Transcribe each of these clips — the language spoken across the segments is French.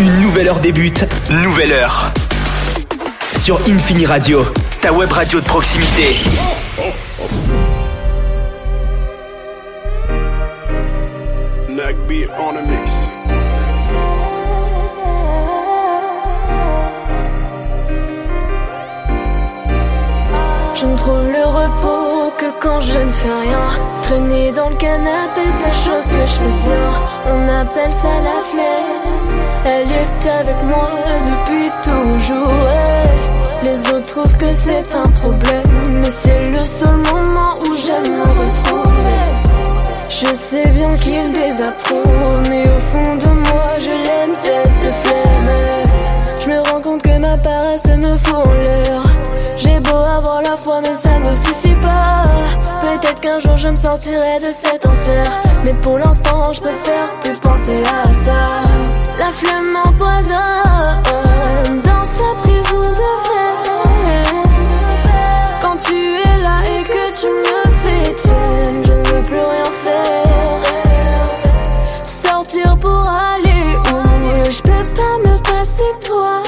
Une nouvelle heure débute, nouvelle heure. Sur Infini Radio, ta web radio de proximité. Nagbeat on a mix. Je ne trouve le repos que quand je ne fais rien. Traîner dans le canapé, c'est chose que je fais bien. On appelle ça la flemme. Elle est avec moi depuis toujours. Les autres trouvent que c'est un problème, mais c'est le seul moment où j'aime me retrouver. Je sais bien qu'il désapprouvent, mais au fond de moi je l'aime cette flemme. Je me rends compte que ma paresse me fout en l'air. J'ai beau avoir la foi mais ça ne suffit pas. Peut-être qu'un jour je me sortirai de cet enfer, mais pour l'instant je préfère plus penser à ça. La flemme m'empoisonne dans sa prison de verre. Quand tu es là et que tu me fais tienne, je ne veux plus rien faire. Sortir pour aller où je peux pas me passer de toi.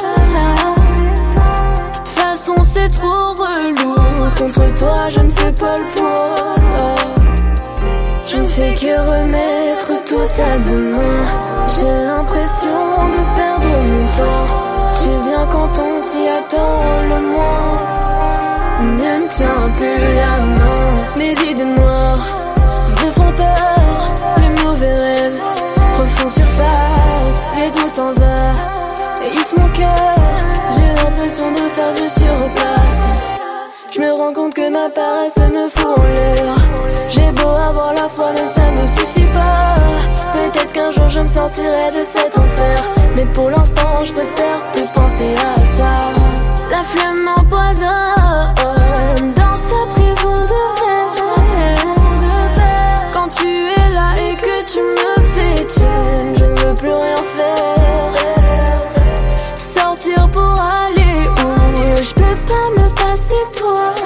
De toute façon c'est trop relou. Contre toi je ne fais pas le poids. Je ne fais que remettre tout à demain. J'ai l'impression de perdre mon temps. Tu viens quand on s'y attend le moins. Ne me tiens plus la main. Mes idées noires me font peur. Les mauvais rêves refont surface. Les doutes en vain hissent mon cœur. J'ai l'impression de faire du surplace. Je me rends compte que ma paresse me fout en l'air. J'ai beau avoir la foi mais ça ne suffit pas. Peut-être qu'un jour je me sortirai de cet enfer, mais pour l'instant je préfère plus penser à ça. La flemme m'empoisonne dans sa prison de verre. Quand tu es là et que tu me fais tienne, je ne veux plus rien faire. Sortir pour aller où je peux pas me passer de toi.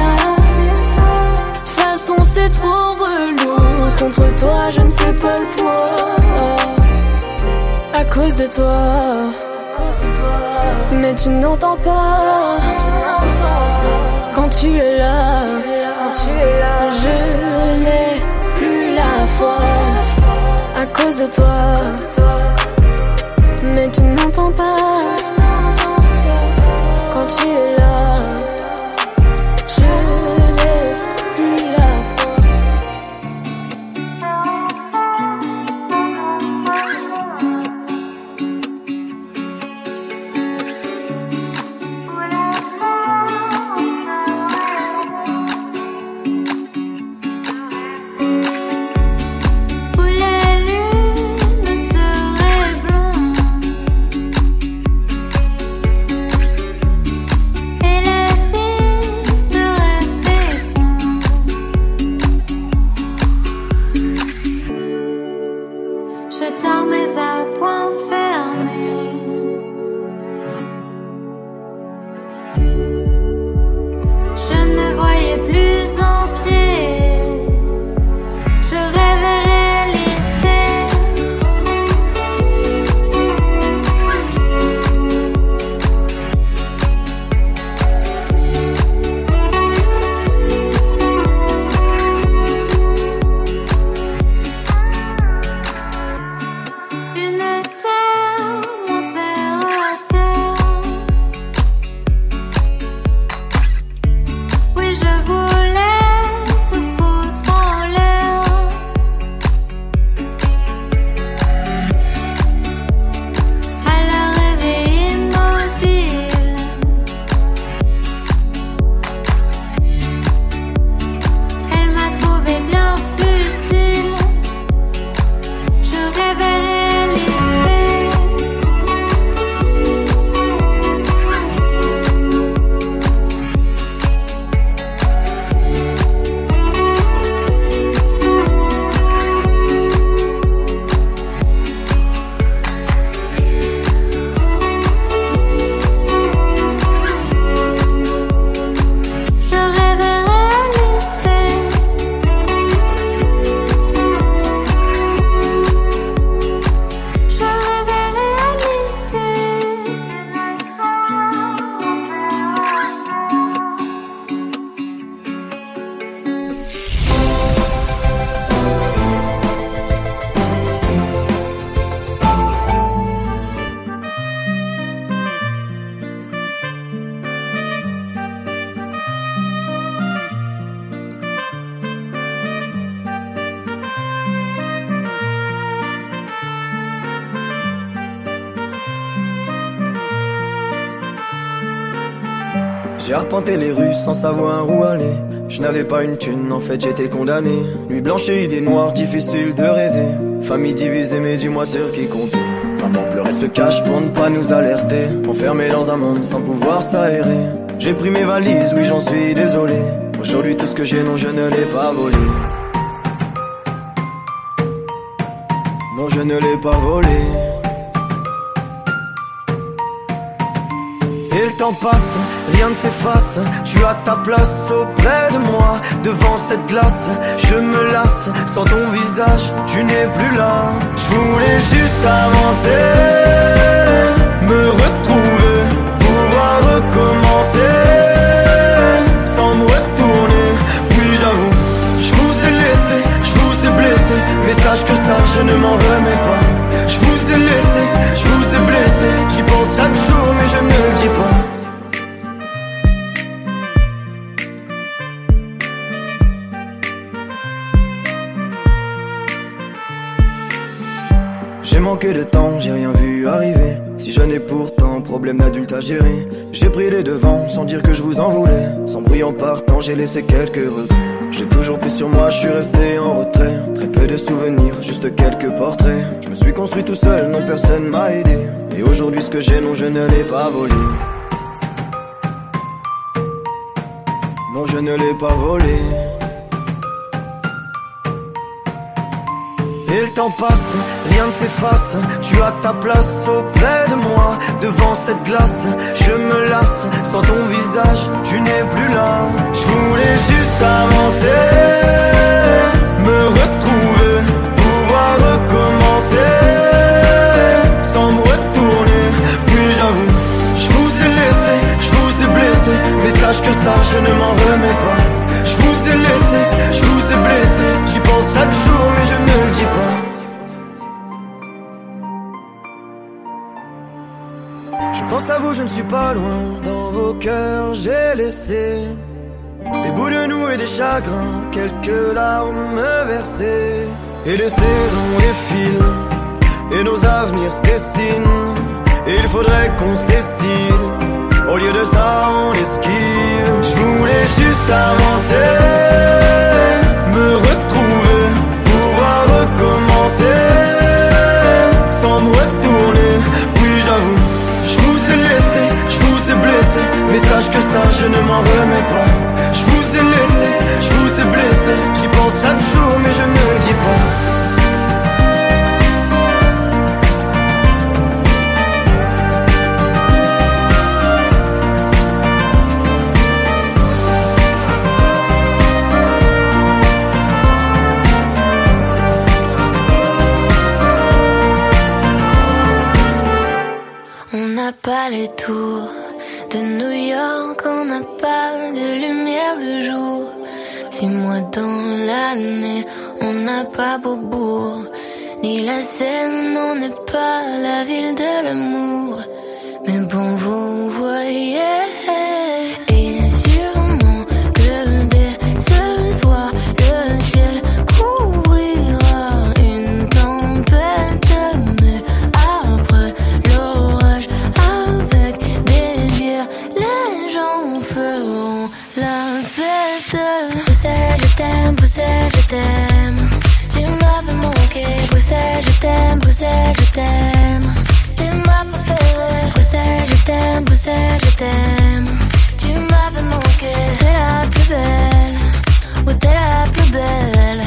De toute façon c'est trop relou. Contre toi je ne fais pas le poids. À cause de toi. Mais tu n'entends pas. Quand tu es là, je n'ai plus la foi. À cause de toi. Mais tu n'entends pas. Quand tu es là, je n'ai plus la foi. Où la lune serait J'ai arpenté les rues sans savoir où aller. Je n'avais pas une thune, en fait j'étais condamné. Nuit blanche et idées noires, difficile de rêver. Famille divisée, mais dis-moi sur qui compter. Maman pleurait se cache pour ne pas nous alerter. Enfermé dans un monde sans pouvoir s'aérer. J'ai pris mes valises, oui j'en suis désolé. Aujourd'hui tout ce que j'ai, non je ne l'ai pas volé. Non je ne l'ai pas volé. Et le temps passe, rien ne s'efface. Tu as ta place auprès de moi. Devant cette glace, je me lasse. Sans ton visage, tu n'es plus là. Je voulais juste avancer, me retrouver, pouvoir recommencer, sans me retourner. Oui j'avoue, je vous ai laissé, je vous ai blessé. Mais sache que ça, je ne m'en remets pas. Je vous ai laissé, je vous ai blessé. J'y pense chaque jour mais je ne le dis pas. J'ai manqué de temps, j'ai rien vu arriver. Si jeune et pourtant, problème d'adulte à gérer. J'ai pris les devants sans dire que je vous en voulais. Sans bruit en partant, j'ai laissé quelques regrets. J'ai toujours pris sur moi, je suis resté en retrait. Très peu de souvenirs, juste quelques portraits. Je me suis construit tout seul, non personne m'a aidé. Et aujourd'hui ce que j'ai, non je ne l'ai pas volé. Non je ne l'ai pas volé. Et le temps passe, rien ne s'efface. Tu as ta place auprès de moi. Devant cette glace, je me lasse. Sans ton visage, tu n'es plus là. Je voulais juste avancer, me retrouver, pouvoir recommencer, sans me retourner. Oui j'avoue, je vous ai laissé, je vous ai blessé. Mais sache que ça, je ne m'en remets pas. Je vous ai laissé, je vous ai blessé. J'y pense chaque jour mais je ne le dis pas. Je pense à vous, je ne suis pas loin. Dans vos cœurs j'ai laissé des bouts de nous et des chagrins, quelques larmes versées. Et les saisons défilent et nos avenirs se dessinent. Et il faudrait qu'on se décide. Au lieu de ça on esquive. Je voulais juste avancer, me retrouver, pouvoir recommencer, sans me retourner. Oui j'avoue, je vous ai laissé, je vous ai blessé. Mais sache que ça je ne m'en remets pas. Je vous ai laissé, je vous ai blessé. J'y pense chaque jour mais je ne le dis pas. On n'a pas les tours de New York, on n'a pas de lumière de jour. 6 mois dans l'année, on n'a pas Beaubourg, ni la Seine, on n'est pas la ville de l'amour. Mais bon, vous voyez, et sûrement que dès ce soir, le ciel couvrira une tempête. Mais après l'orage, avec des bières, les gens feront la fête. Bruxelles, je t'aime, Bruxelles, je t'aime. Tu m'avais manqué, Bruxelles, je t'aime, Bruxelles, je t'aime. T'es ma préférée, Bruxelles, je t'aime, Bruxelles, je t'aime. Tu m'avais manqué, t'es la plus belle, oui t'es la plus belle.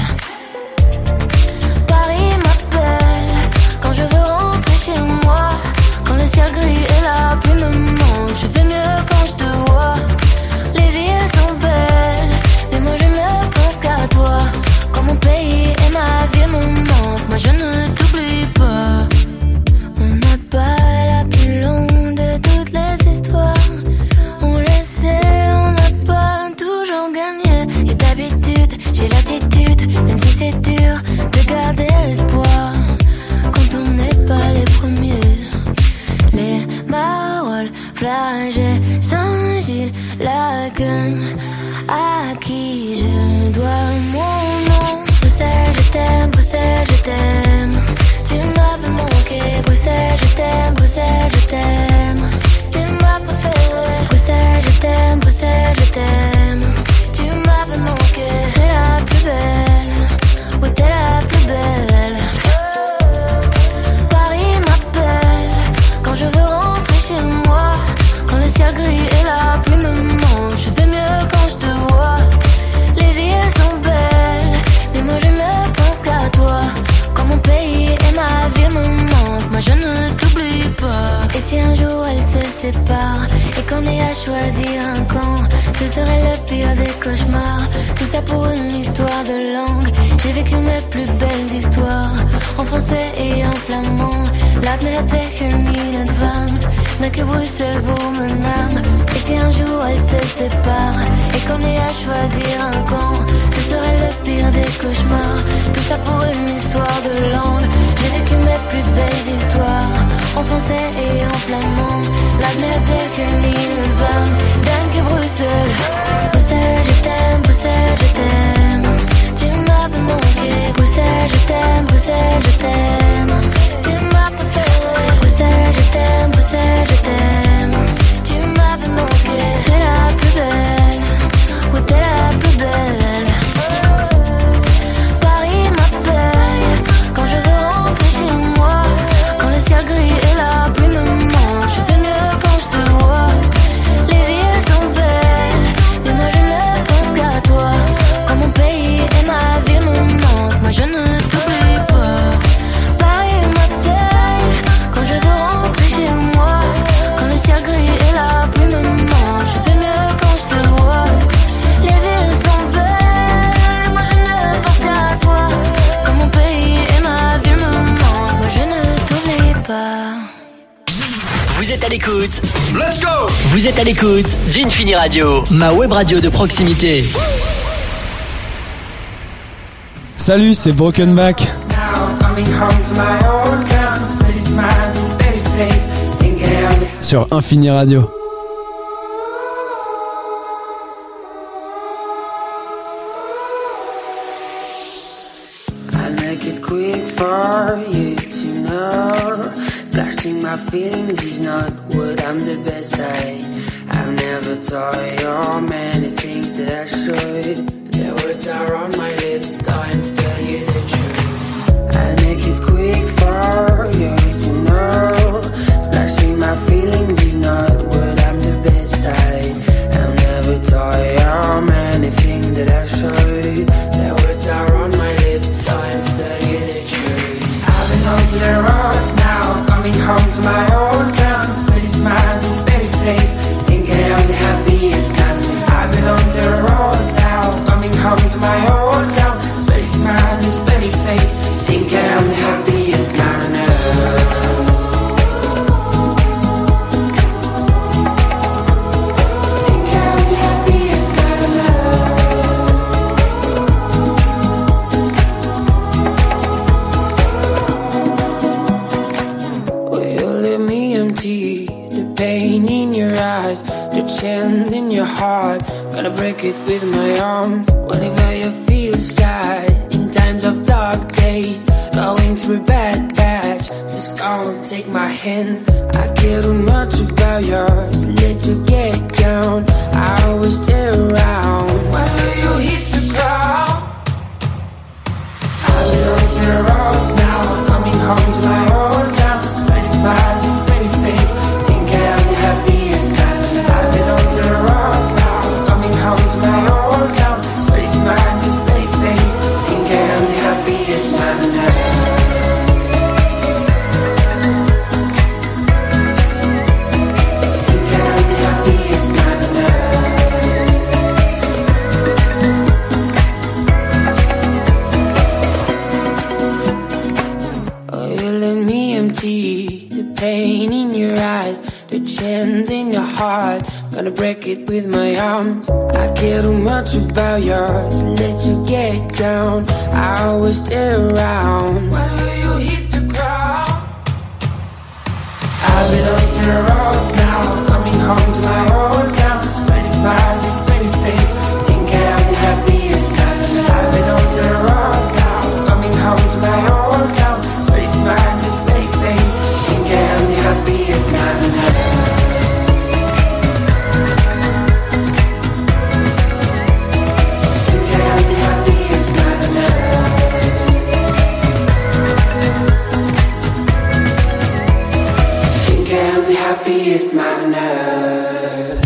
Paris m'appelle, quand je veux rentrer chez moi. Quand le ciel gris et la pluie me manquent, je fais mieux quand je te vois. Les villes sont belles, mais moi je ne pense qu'à toi. Quand mon pays et ma vie me manquent, moi je ne t'oublie pas. On n'a pas la plus longue de toutes les histoires. On le sait, on n'a pas toujours gagné. Et d'habitude, j'ai l'attitude, même si c'est dur, de garder l'espoir. Quand on n'est pas les premiers. Les Marolles, Flagey, Saint-Gilles, Laken, à qui je dois mon nom. Bruxelles, je t'aime, Bruxelles, je t'aime. Tu m'avais manqué, Bruxelles, je t'aime, Bruxelles, je t'aime. T'es ma préférée, Bruxelles, je t'aime, Bruxelles. sépare et qu'on ait à choisir un camp, ce serait le pire des cauchemars. Tout ça pour une histoire de langue. J'ai vécu mes plus belles histoires en français et en flamand. Laat me het zeggen in advance, mais que Bruxelles vaut mon âme. Et si un jour elle se sépare et qu'on ait à choisir un camp, ce serait le pire des cauchemars. Tout ça pour une histoire de langue. J'ai vécu mes plus belles histoires en français et en flamand. Laat me het zeggen in advance, dank je Bruxelles. Bruxelles, je t'aime, Bruxelles, je t'aime. Tu m'avais manqué, Bruxelles, je t'aime, Bruxelles, je t'aime. Tu m'as préféré, Bruxelles, je t'aime, Bruxelles, je t'aime. Tu m'avais manqué, t'es la plus belle, oui t'es la plus belle. Paris m'appelle quand je veux rentrer chez moi. Quand le ciel gris et la pluie me manquent, je fais mieux quand je te vois. Les villes sont belles, mais moi je ne pense qu'à toi. Quand mon pays et ma ville me manquent, moi je ne t'oublie pas. Paris m'appelle quand je veux rentrer chez moi. Quand le ciel gris et la pluie me manquent, je fais mieux quand je te vois. Les villes sont belles, moi je ne pense qu'à toi. Quand mon pays et ma ville me manquent, moi je ne t'oublie pas. Vous êtes à l'écoute. Let's go. Vous êtes à l'écoute d'Infini Radio, ma web radio de proximité. Salut, c'est Broken Back sur Infini Radio. I'll make it quick for you to know. Splashing my feelings is not what I'm the best at. I've never told you many things that I should. The words are on my lips, time to tell you the truth. I'll make it quick for you to know. Splashing my feelings is not what I'm the best at. I've never told you many things that I should. The words are on my lips, time to tell you the truth. I've been on the roads now, coming home to my old town. Steady smile, this steady face, think I am the happiest man. I've been on the roads now, coming home to my old town. Steady smile, this steady face, think I am the happiest man on earth. Think I am the happiest man on earth. Will you leave me empty? The pain in your eyes, the chance in your heart, gonna break it with my arms. Whenever you feel sad, in times of dark days, going through bad patch, just come take my hand. I care too much about yours, let you get down. I always stay around. Whenever you hit the ground, I'll be on the roads now, coming home to my old town. Spready smile, this pretty face, think I am the happiest man. I've been on the roads now, coming home to my old town. Spready smile, this pretty face, think I am the happiest man on earth. Think I am the happiest man on earth. Oh, you let me empty the pain in your eyes, the chance in your heart, gonna break it with my arms. I care too much about yours, let you get down. I always stay around. Whenever you hit the ground, I've been on the roads now, coming home to my old town. Spready smile, this pretty face, think I am the happiest man. I've been on the roads now, coming home to my old town. Spready smile, this pretty face, think I am the happiest man on earth. Think I am the happiest man on earth. Think I am the happiest man on earth.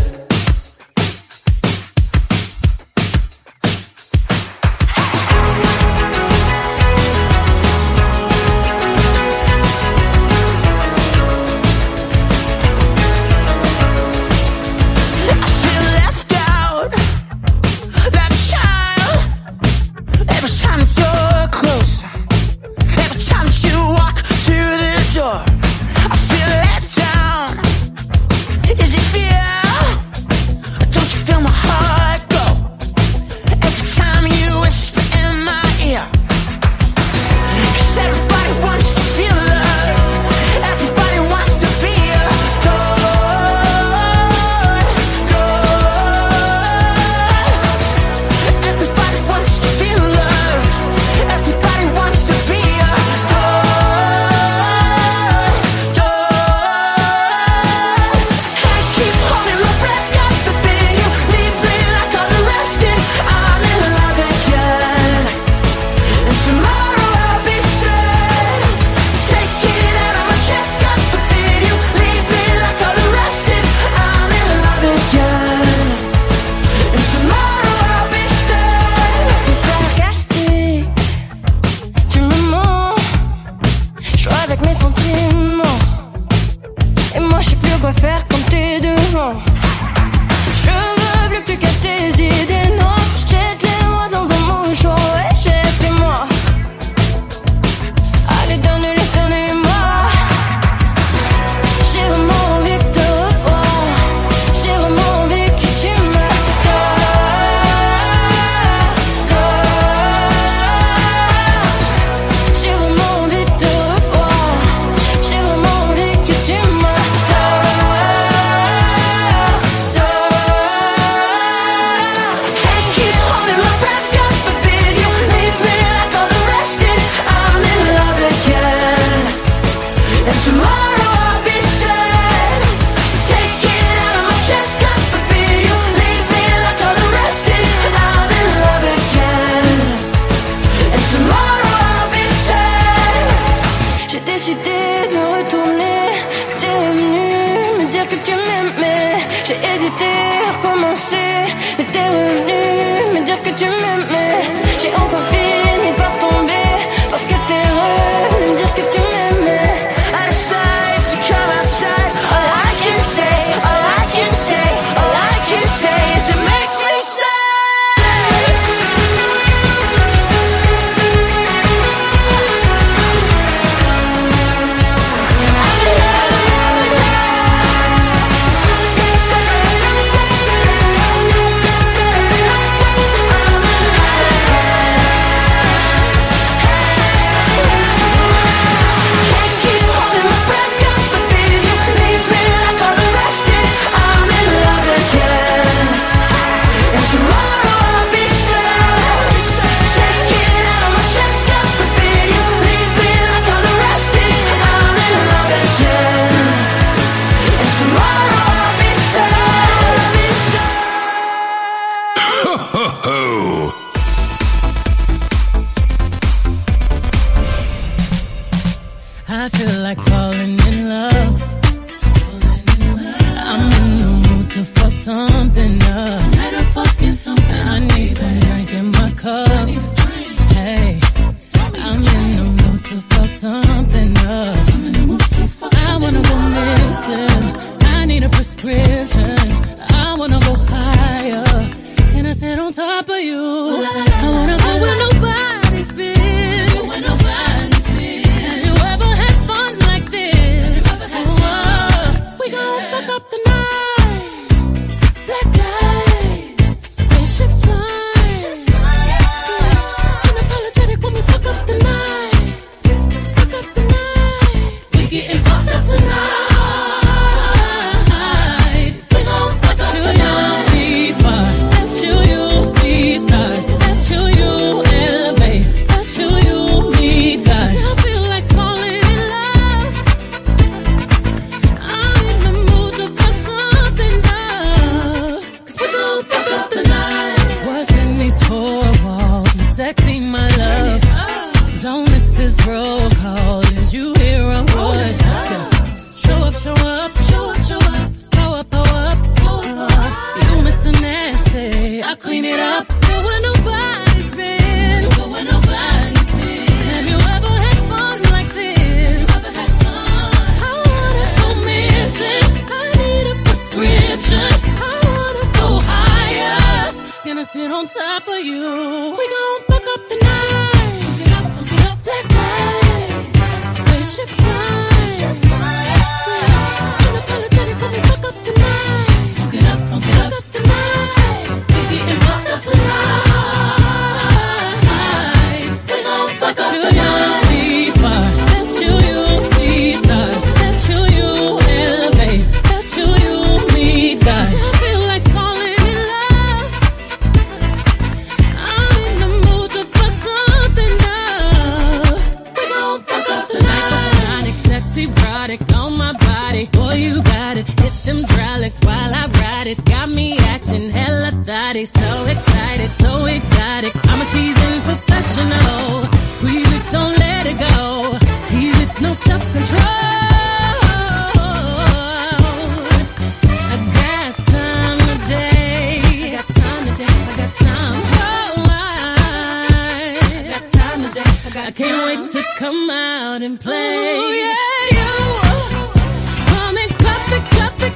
quoi faire quand t'es devant. Je veux plus que tu caches tes idées noires. Jette-les-moi dans un mouchoir, ouais, jette-les-moi. Allez, donne-les-moi. J'ai vraiment envie de te revoir. J'ai vraiment envie que tu me J'ai vraiment envie de te revoir. J'ai vraiment envie que tu me Can't keep holding my breath, God forbid you leave me like all the rest did. I'm in love again, and tomorrow I'll be sad. Take it out of my chest, God forbid you leave me like all the rest did. I'm in love again, and tomorrow I'll be sad. J'ai décidé de retourner. T'es venu me dire que tu m'aimais. J'ai hésité à recommencer, mais t'es revenu me dire que tu m'aimais. J'ai encore fini par tomber parce que t'es revenu me dire que tu m'aimais. I decide to come outside. All I can say, all I can say, all I can say is it makes me Can't keep holding my breath, God forbid you leave me like all the rest did. I'm in love again, and tomorrow I'll be sad. Take it out of my chest, God forbid you leave me like all the rest did. I'm in love again, and tomorrow I'll be sad. Ho ho ho! I feel like falling in love. I'm in the mood to fuck something up. Tonight I'm fucking something. I need some drink in my cup. Hey, I'm in the mood to fuck something up. I wanna go missing. I need a prescription. I wanna go higher. Can I sit on top of you? I wanna go where nobody's been. Have you ever had fun like this? We gon' fuck up the night. Black lights, spaceships fly. Unapologetic when we fuck up the night. Fuck up the night. We getting fucked up tonight. We gon' fuck up the night. See fire, that's you see stars. That's you elevate. That's you meet God. 'Cause I feel like falling in love. I'm in the mood to fuck something up. 'Cause we gon' fuck up the night. What's in these four walls? You sexy, my love. Don't miss this roll call. Is you here on what? Show up, show up, show up, show up. Go up, go up, go up. You Mr. Nasty, I clean it up. Go where nobody's been. Go where nobody's been. Have you ever had fun like this? I wanna go missing. I need a prescription. I wanna go higher. Can I sit on top of you? We gon' fuck up the night. Black lights, spaceships fly. Unapologetic when we fuck up the night. Fuck it up tonight. We getting fucked up tonight. We gon' fuck up the night. See fire, that's you see stars. That's you elevate. That's you meet God. 'Cause I feel like falling in love. I'm in the mood to fuck something up. We gon' fuck up the night. Hypersonic, sexy, erotic on my body. Boy, you got it. Hit them hydraulics while I ride it. Got me acting hella thotty. So excited, so exotic. I'm a seasoned professional. Squeeze it, don't let it go. Tease it, no self-control. I got time today. I got time today. I got time. Oh, I got time today. I can't wait to come out and play. Ooh, yeah, you. Come and cup the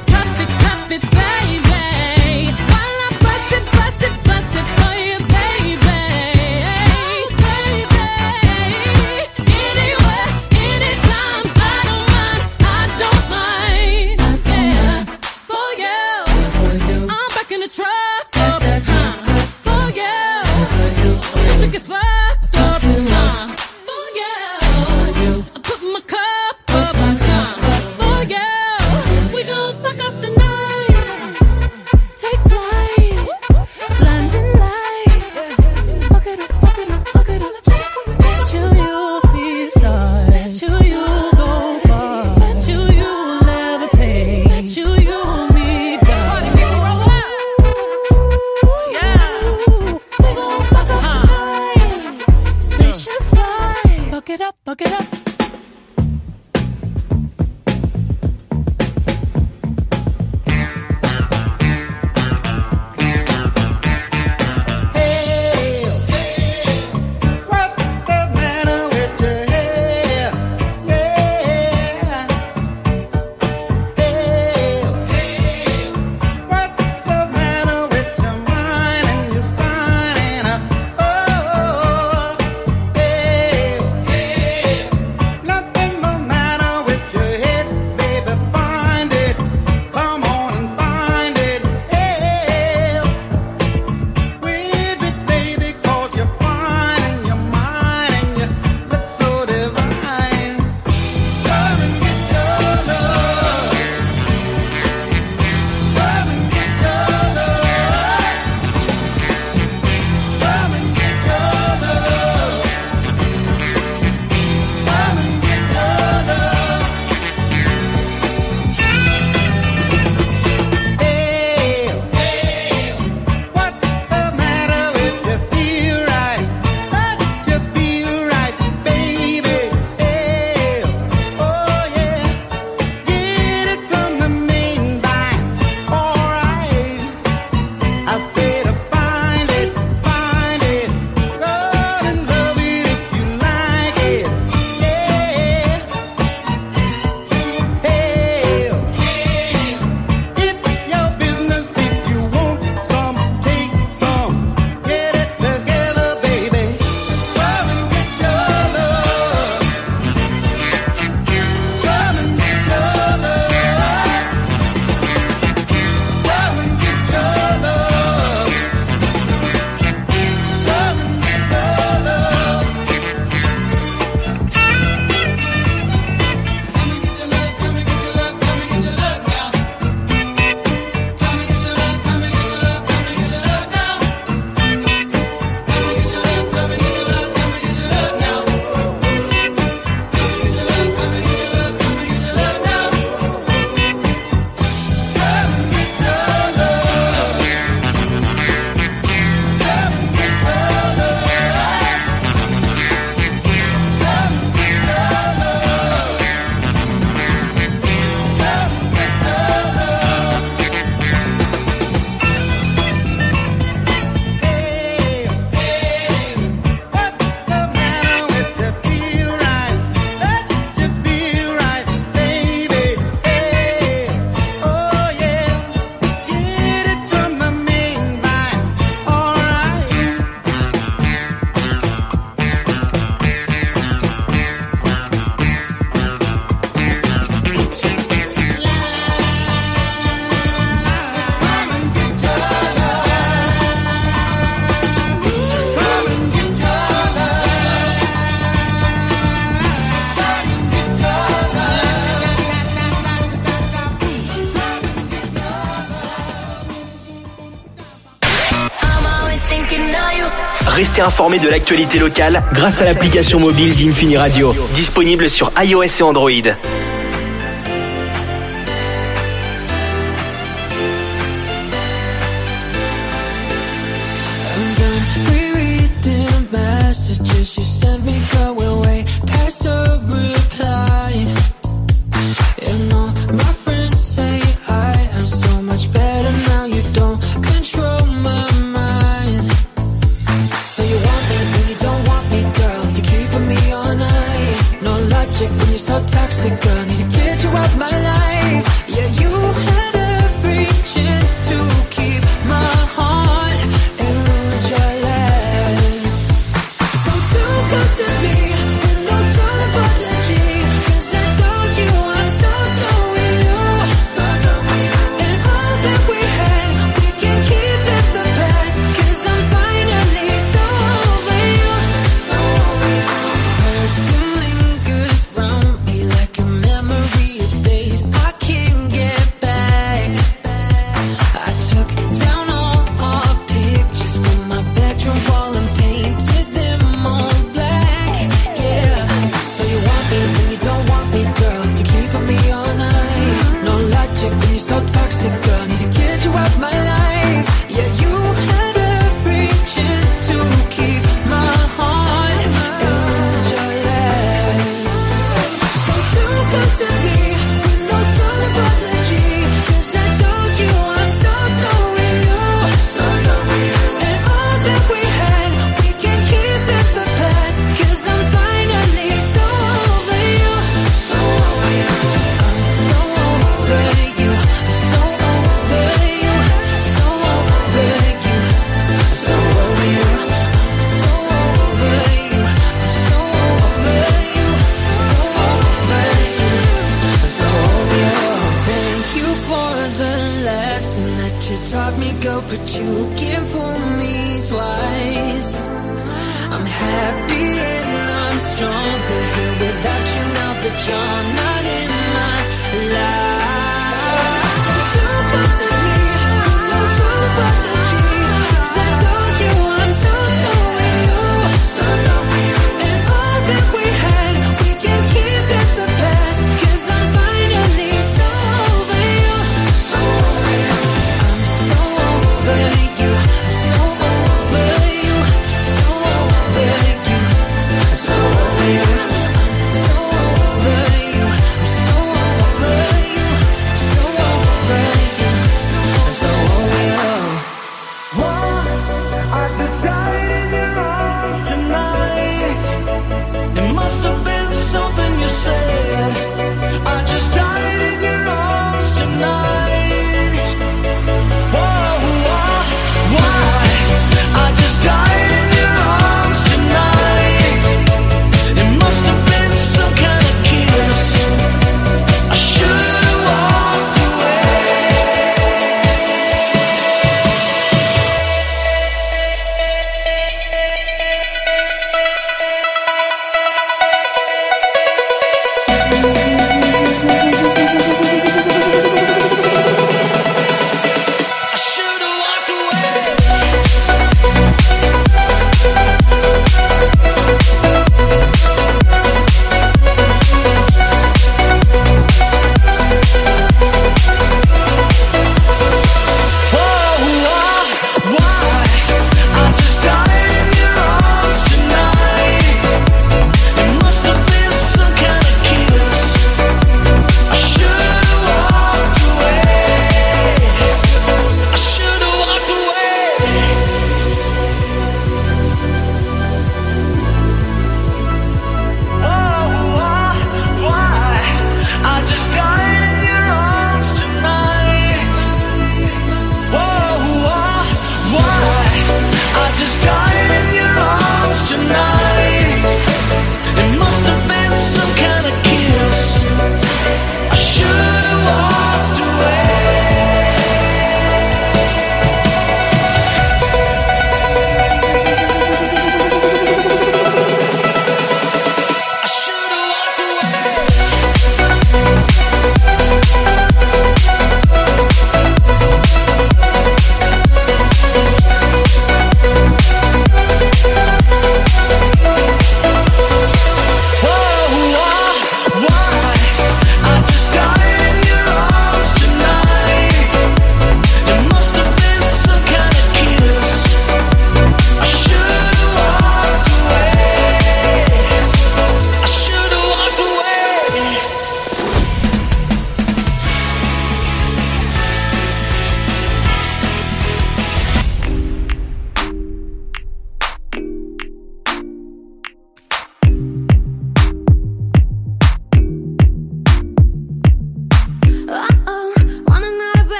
Restez informés de l'actualité locale grâce à l'application mobile d'Infini Radio, disponible sur iOS et Android.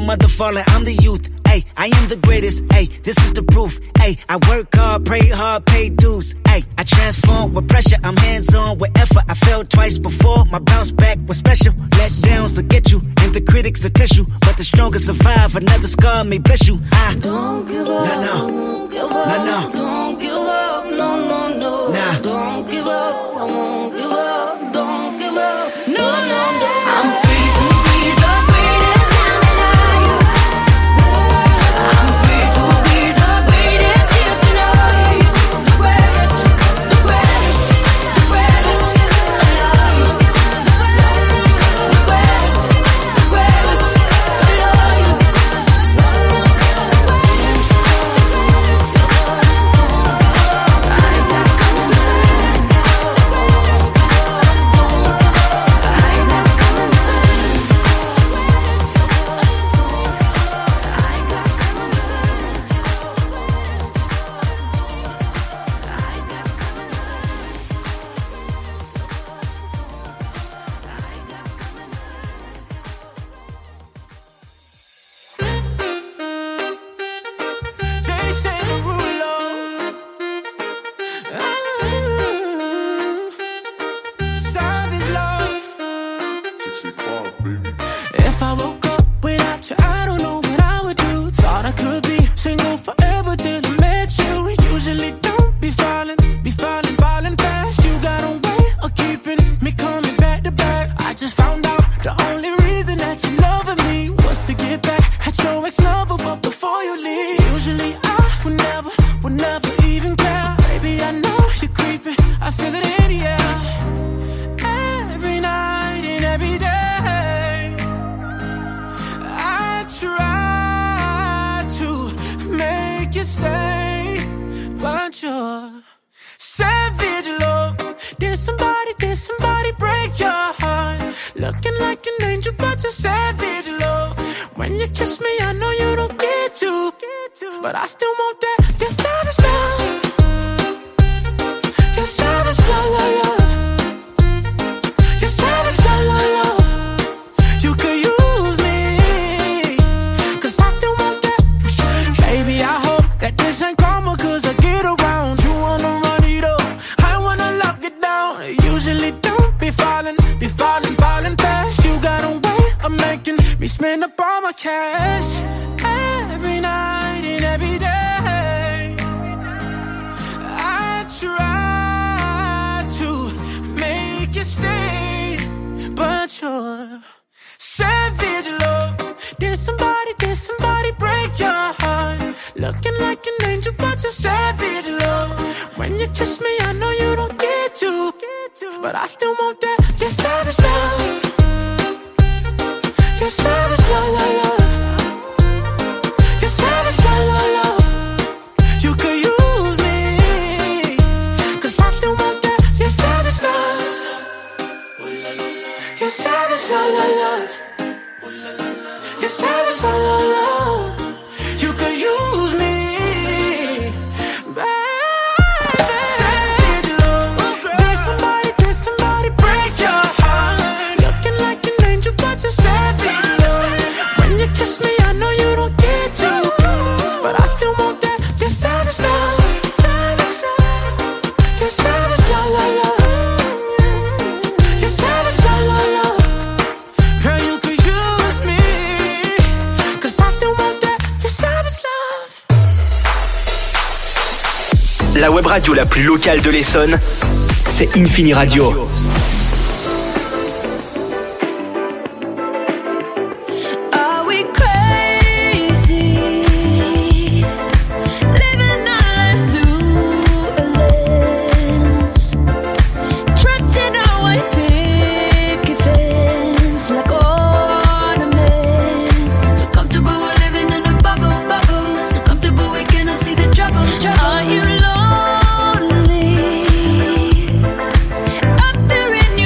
mother falling, I'm the youth. Ay, I am the greatest. Ay, this is the proof. Ay, I work hard, pray hard, pay dues. Ay, I transform with pressure. I'm hands-on with effort. I failed twice before. My bounce back was special. Let downs will get you, and the critics will test you. But the strongest survive. Another scar may bless you. I don't give up. No, no. Won't give up. No, no. Don't give up. No, no, no. Nah. Don't give up. I won't give up. Don't give up. No, no, no. I'm free to be the greatest I'm alive. I'm free to be the greatest here tonight. The greatest, the greatest, the greatest alive. The greatest, the greatest alive. If I woke up without you, I don't know what I would do. Thought I could be single forever till I met you. Usually don't be falling fast. You got a way of keeping me coming back to back. I just found out the only reason that you loving me was to get back at your ex-lover, but before you leave, usually I would never even care. Baby, I know you're creeping, I feel it in the air. Every night and every day try to make you stay, but you're savage love. Did somebody break your heart? Looking like an angel, but you're savage love. When you kiss me, I know you don't get to, but I still want that. You're savage love. You're savage love, love, love. You're savage love, love, love. You could use me, baby, I hope that this ain't karma, cause I get around. You wanna run it up, I wanna lock it down. Usually don't be falling fast. You got a way of making me spend up all my cash. Every night and every day I try to make you stay, but you're savage love. Did somebody break your heart? Looking like an angel, but you're savage love. When you kiss me, I know you don't get to, but I still want that. You're savage love. You're savage love, love, love. You're savage love, love, love. You could use me, cause I still want that. You're savage love. You're savage love, love, love. You're savage love, love, love. You could use me, baby. Savage love. Did somebody break your heart? Looking like an angel, but you're savage love. When you kiss me, I know you don't get to, but I still want that. You're savage love. You're savage love, love, love. You're savage love, love, love. Girl, you could use me, cause I still want that. You're savage love. La web radio la plus locale de l'Essonne, c'est Infini Radio. Are we crazy? Living our lives through a lens, trapped in our white picket fence, like ornaments. So comfortable we're living in a bubble, so comfortable we cannot see the trouble. Are you lonely? Up there in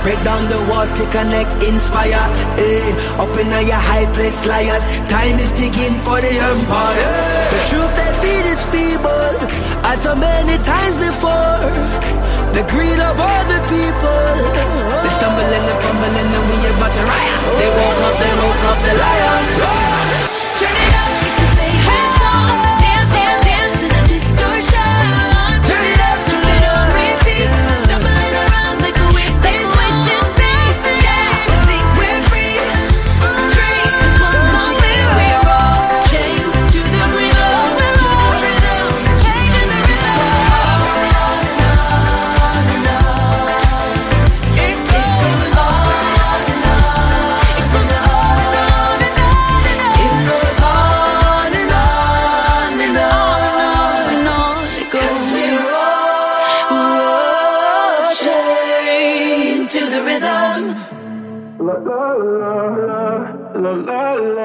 Break down the walls to connect, inspire. Up in your high place, liars. Time is ticking for the empire. The truth they feed is feeble, as so many times before. The greed of all the people. They stumble and they fumble and we about to riot. They woke up the lions. Turn it up, it's a favorite song. Dance, dance, dance to the distortion. Turn it up, keep it on repeat. Stumbling around like a wasted scene. Yeah, we think we're free. Drink this one song where we're all chained to the rhythm, to the rhythm, chained to the rhythm. On and on and on. It goes on and on. It goes on and on and on and on. It goes on and on and on and on. It goes. 'Cause we're all chained to the rhythm. La la la la la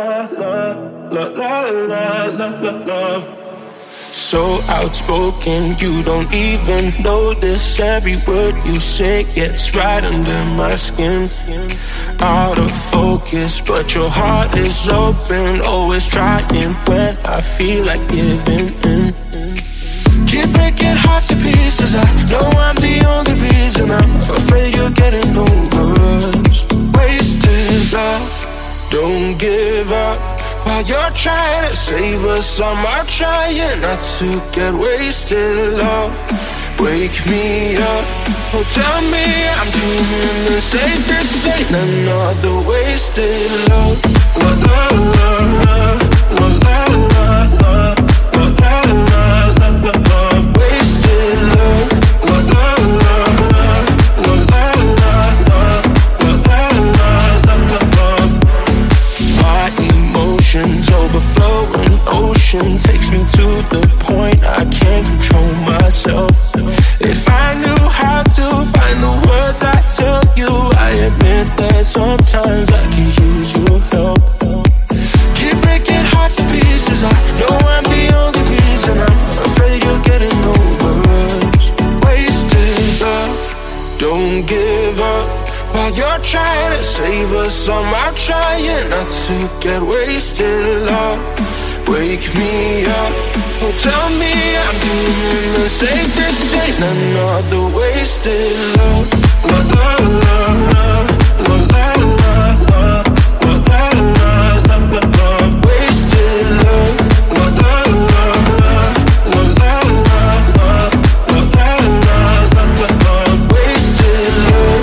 la la la la la love. So outspoken, you don't even notice. Every word you say gets right under my skin. Out of focus, but your heart is open. Always trying when I feel like giving in. Keep breaking hearts to pieces. I know I'm the only reason. I'm afraid you're getting over us. Wasted love, don't give up. While you're trying to save us, I'm out trying not to get wasted. Love, wake me up. Oh, tell me I'm doing the safest. Ain't another wasted love. La la la la la la la la la la la love. Wasted love. La la la la la la la la la la love. My emotions overflowing ocean takes me to the point I can't control myself. If I knew how to find the words I tell you, I admit that sometimes I can use your help. Keep breaking hearts to pieces. I know I'm the only reason. I'm afraid you're getting over us. Wasted love, don't give up. While you're trying to save us, I'm out trying not to get wasted. Love, wake me up. Oh, tell me I'm doing the safest. Ain't another wasted love. La la la la la la la la la la la love. Wasted love. La la la la la la la la la la la love. Wasted love.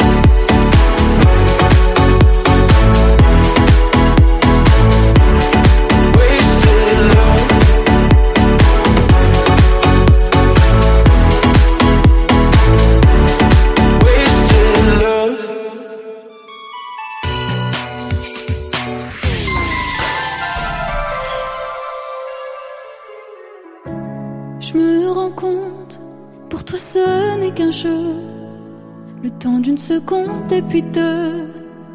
Je me rends compte, pour toi ce n'est qu'un jeu. Le temps d'une seconde et puis deux.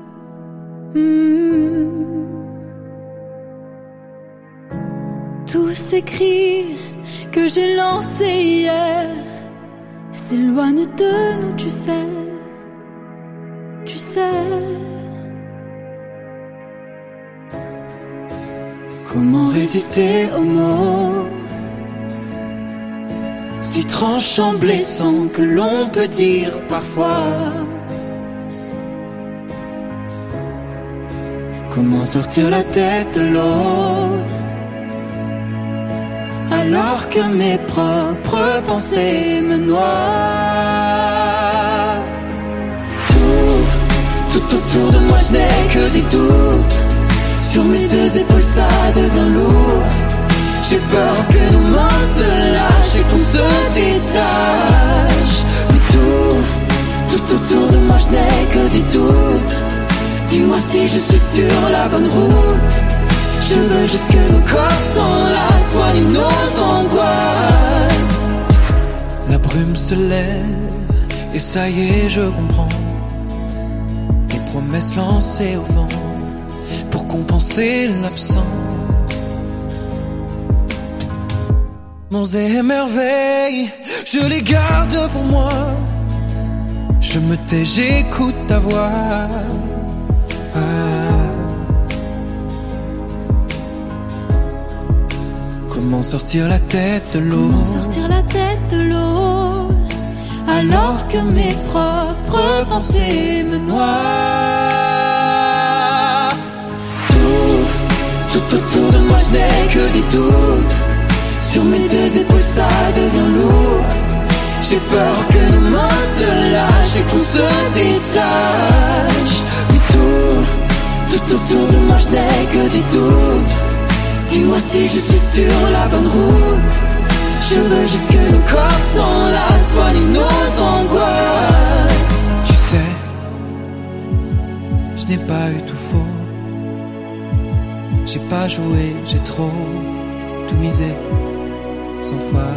Tous ces cris que j'ai lancés hier s'éloignent de nous, tu sais. Tu sais. Comment résister aux mots si tranchant, blessant, que l'on peut dire parfois? Comment sortir la tête de l'eau alors que mes propres pensées me noient? Tout autour de moi je n'ai que des doutes. Sur mes deux épaules ça devient lourd. J'ai peur que nos mains se lâchent et qu'on se détache. Mais tout autour de moi je n'ai que des doutes. Dis-moi si je suis sur la bonne route. Je veux juste que nos corps s'enlacent, soignent nos angoisses. La brume se lève et ça y est je comprends. Les promesses lancées au vent pour compenser l'absence. Monts et merveilles, je les garde pour moi. Je me tais, j'écoute ta voix. Comment sortir la tête de l'eau? Comment sortir la tête de l'eau alors que mes propres pensées me noient? Tout autour de moi je n'ai que des doutes. Sur mes deux épaules ça devient lourd. J'ai peur que nos mains se lâchent et qu'on se détache. Mais tout autour de moi je n'ai que des doutes. Dis-moi si je suis sur la bonne route. Je veux juste que nos corps s'enlacent, soignent nos angoisses. Tu sais, je n'ai pas eu tout faux. J'ai pas joué, j'ai trop tout misé 100 fois.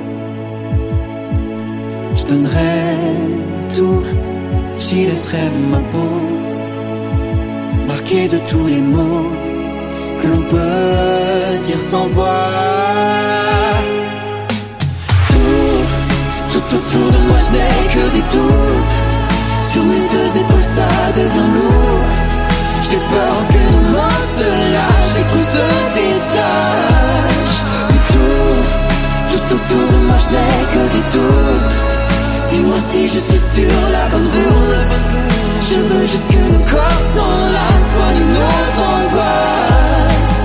Je donnerais tout, j'y laisserais ma peau, marquée de tous les mots que l'on peut dire sans voix. Tout autour de moi je n'ai que des doutes. Sur mes deux épaules ça devient lourd. J'ai peur que nos mains se lâchent et qu'on se détache. Mais tout autour de moi je n'ai que des doutes. Dis-moi si je suis sur la bonne route. Je veux juste que nos corps s'enlacent, soignent nos angoisses.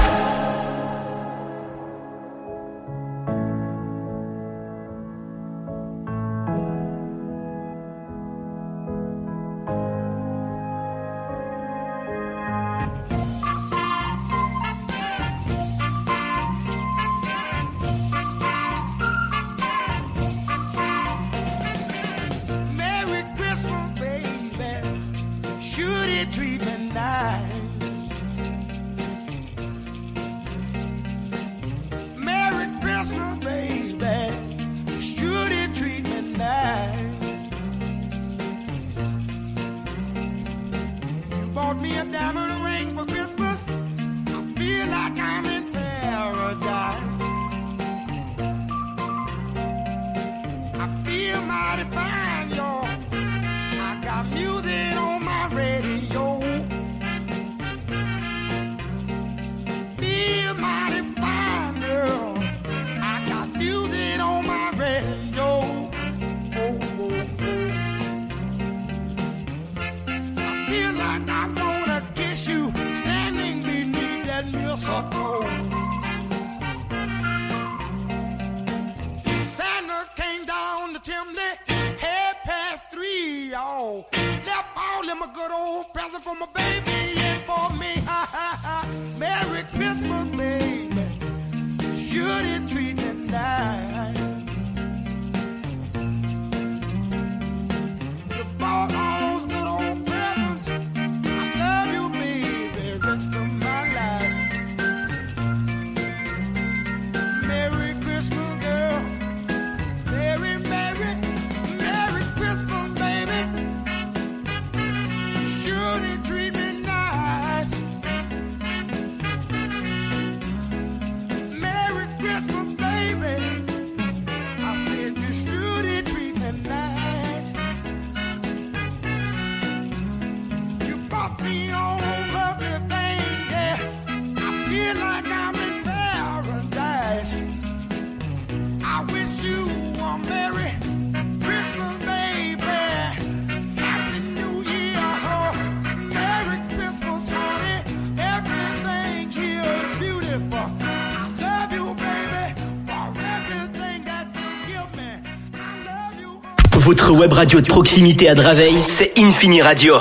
Votre web radio de proximité à Draveil, c'est Infini Radio.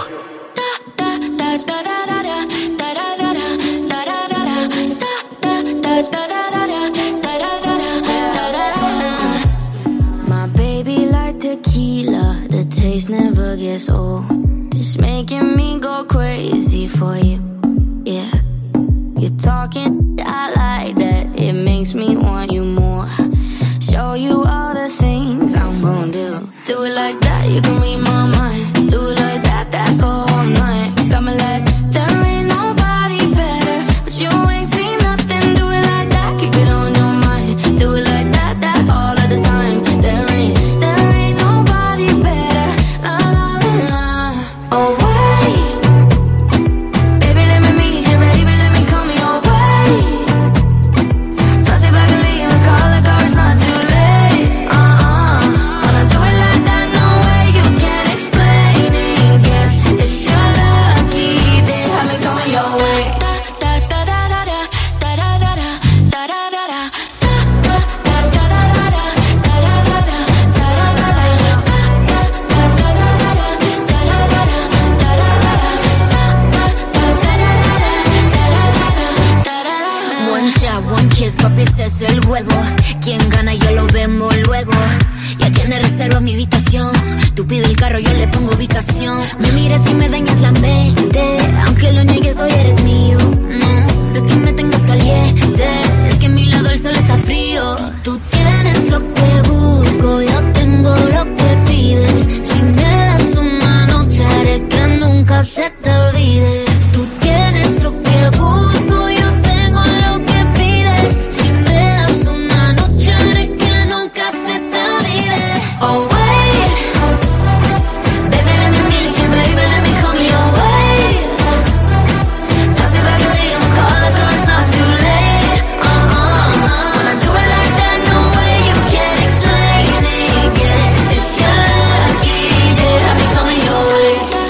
My baby like tequila, the taste never gets old. It's making me go crazy for you, yeah. You're talking, I like that, it makes me want you more. Show you all the things I'm gonna do. Do it like that, you can read my mind. Do it like that, that go all night. Got me like, there ain't nobody better, but you ain't seen nothing. Do it like that, keep it on your mind. Do it like that, that all of the time. There ain't nobody better. One shot, one kiss, papi, ese es el juego. Quien gana ya lo vemos luego. Ya tiene reserva mi habitación. Tú pides el carro, yo le pongo ubicación. Me miras y me dañas la mente. Aunque lo niegues, hoy eres mío. No es que me tengas caliente, es que a mi lado el sol está frío. Tú tienes lo que busco, yo tengo lo que pides. Si me das una noche haré que nunca se te olvide. Tú tienes lo que busco, yo tengo lo que pides. Si me das una noche haré que nunca se te olvide. Oh wait, baby let me meet you, baby let me come your way. Talk to back and leave, call us so it's not too late. When I do it like that, no way you can explain it. Yeah, it's your lucky day, I'll be coming your way.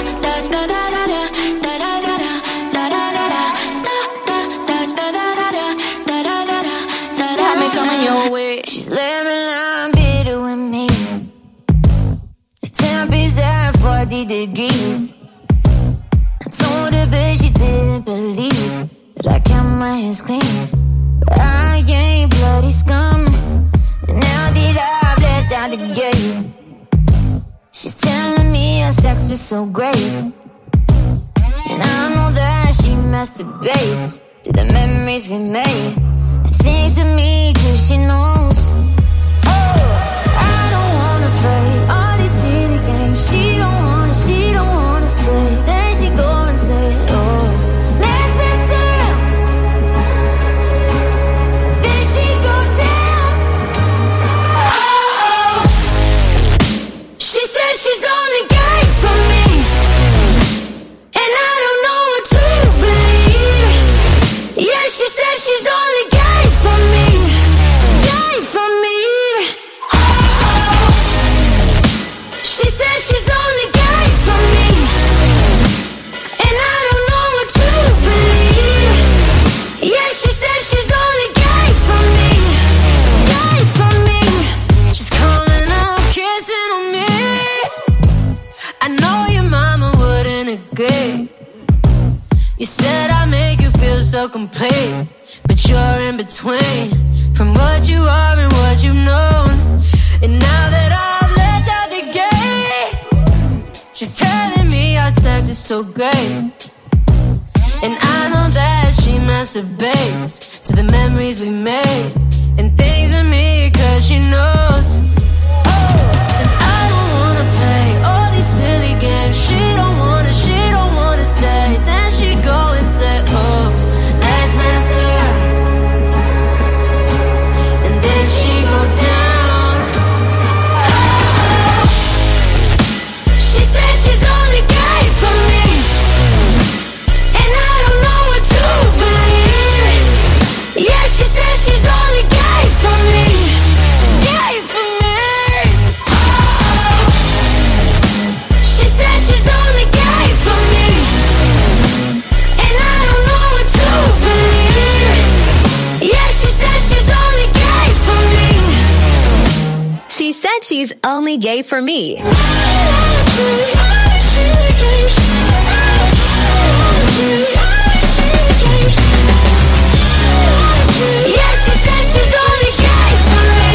I'll be coming your way. She's living line bitter with me. The temperature's at 40 degrees. I told her, but she didn't believe that I kept my hands clean. But I ain't bloody scum. And now that I've let out the gate, she's telling me our sex was so great. And I know that she masturbates to the memories we made. And thinks of me cause she knows. Oh, I don't wanna play all these silly games. She don't wanna stay. Then she go and say, oh, let's dance around. Then she go down. Oh, she said she's only game for me, and I don't know what to believe. Yeah, she said she's only game for me, game for me. Oh, she said she's only game for me, and I don't know what to believe. Yeah, she said she's only game for me, game for me. She's coming up, kissing on me. I know your mama wouldn't agree. You said I make you feel so complete, but you're in between from what you are and what you've known. And now that I've let out the gate, she's telling me our sex was so great. And I know that she masturbates to the memories we made and thinks of me cause she knows. And I don't wanna play all these silly games. She don't wanna stay. Then she go and say, oh, let's mess around. And then she go down. Oh, she said she's only game for me, and I don't know what to believe. Yeah, she said she's only game for me, game for me. Oh, she said she's only game for me, and I don't know what to believe. Yeah, she said she's only game for me. She said she's only gay for me. Yeah, she said she's only gay for me.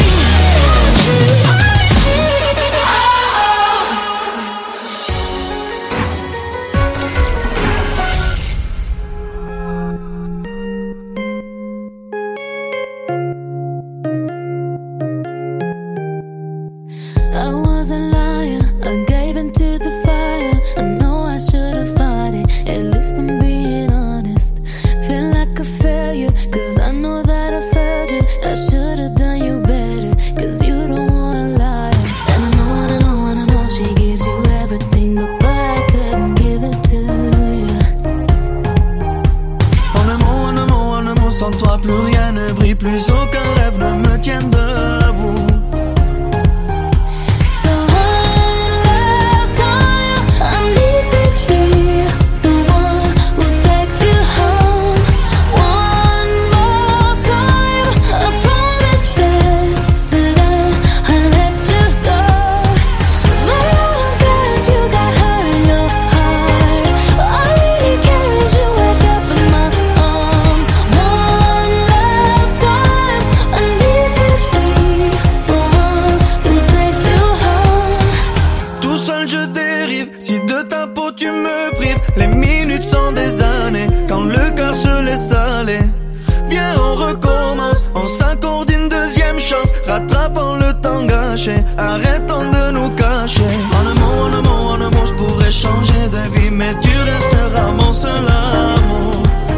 I was a liar, I gave into the fire. I know I should have fought it, at least I'm being honest. Feel like a failure, cause I know that I failed you. I should have done you better, cause you don't wanna lie. And I know she gives you everything, but boy, I couldn't give it to you. En un mot, sans toi plus rien ne brille, plus aucun rêve ne me tient debout. All I really care is you wake up in my arms. One love. rattrapons le temps gâché, arrêtons de nous cacher. En amour, je pourrais changer de vie, mais tu resteras mon seul amour.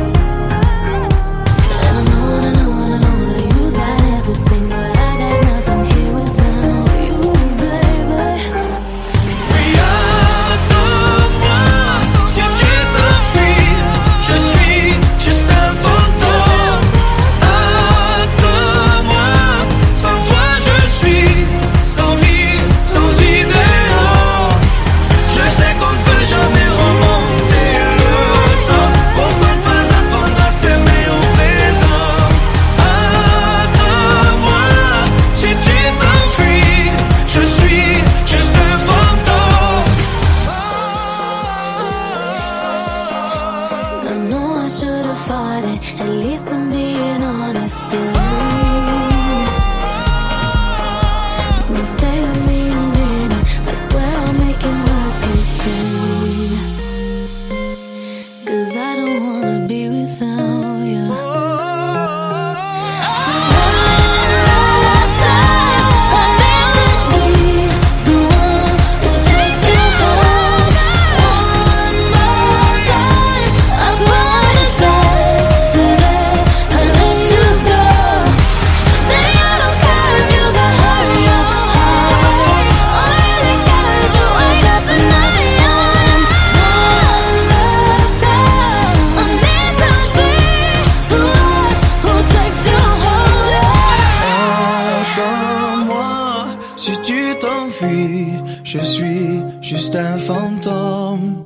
Je suis juste un fantôme.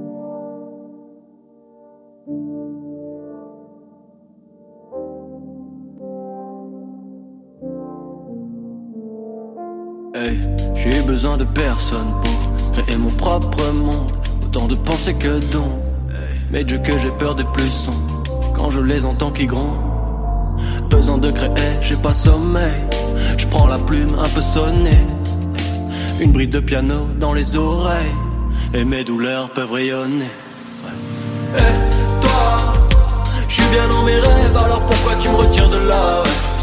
Hey, j'ai eu besoin de personne pour créer mon propre monde. Autant de pensées que dons. Mais Dieu que j'ai peur des plus sombres quand je les entends qui grondent. Besoin de créer, j'ai pas sommeil. Je prends la plume un peu sonnée. Une bride de piano dans les oreilles. Et mes douleurs peuvent rayonner. Ouais. Hey, toi, je suis bien dans mes rêves. Alors pourquoi tu me retires de là, ouais.